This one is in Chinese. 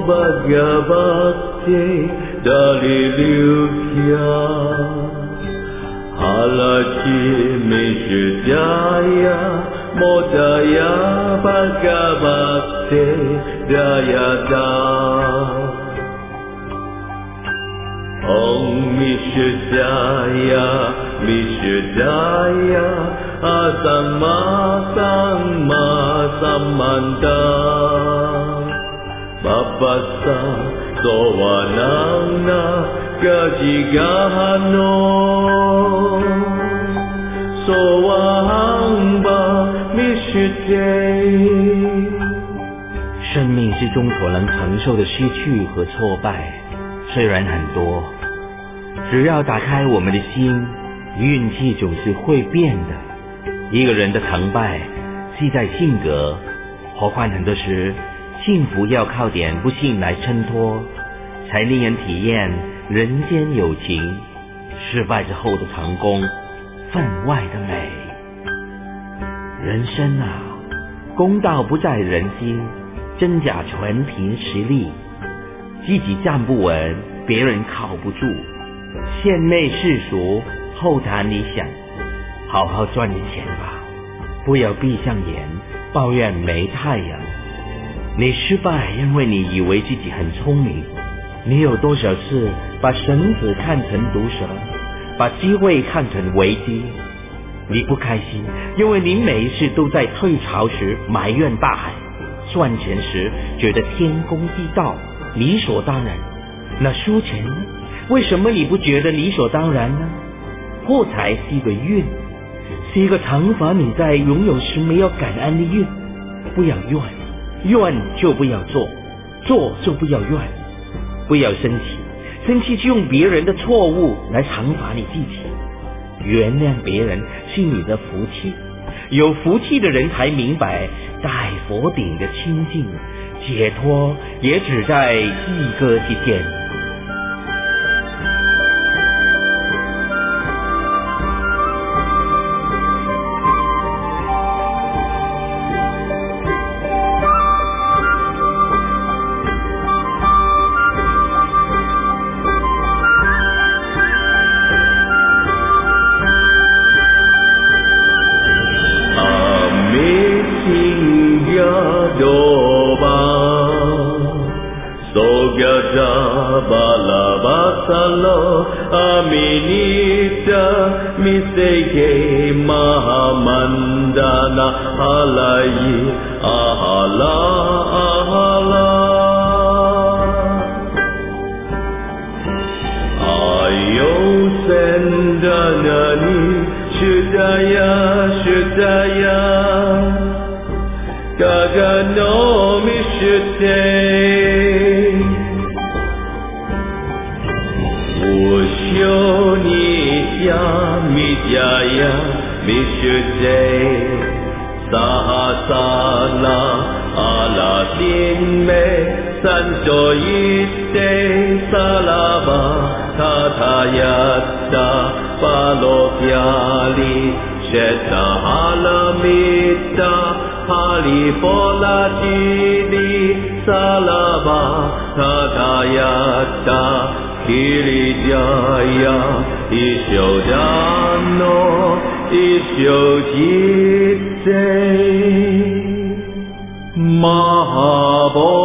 Bhagavate Dalilukya Halachi Mishudaya Modaya Bhagavate Dayada Om Mishudaya Mishudaya Asamma Samma Samanta Babasa Sowanana Gajigahano Sowahamba Mishute 生命之中所能承受的失去和挫败虽然很多，只要打开我们的心，运气总是会变的。一个人的成败系在性格，何况很多时幸福要靠点不幸来衬托，才令人体验人间有情，失败之后的成功分外的美。人生啊，公道不在人心，真假全凭实力。自己站不稳，别人靠不住。县内世俗，后谈理想，好好赚点钱吧，不要闭上眼抱怨没太阳。你失败，因为你以为自己很聪明。你有多少次把绳子看成毒蛇，把机会看成危机？你不开心，因为你每一次都在退潮时埋怨大海，赚钱时觉得天公地道理所当然。那输钱呢？为什么你不觉得理所当然呢？破财是一个运，是一个惩罚你在拥有时没有感恩的运。不要怨，怨就不要做，做就不要怨。不要生气，生气就用别人的错误来惩罚你自己。原谅别人是你的福气，有福气的人才明白，在佛顶的清净解脱也只在一歌之间。 Balabasalo Aminita Miseke Mahamandana Halayi Ahala Ahala Ayo Sendanani Shudaya Shudaya Gagano Mishute Ushoniya Midyaya Mishude Sahasana Alasinme Sanjoyite Salava Tatayata Palokyali Sheta Halamita Halipolatini Salava Tatayata Kirijaya Ishodano Ishojitse Mahabo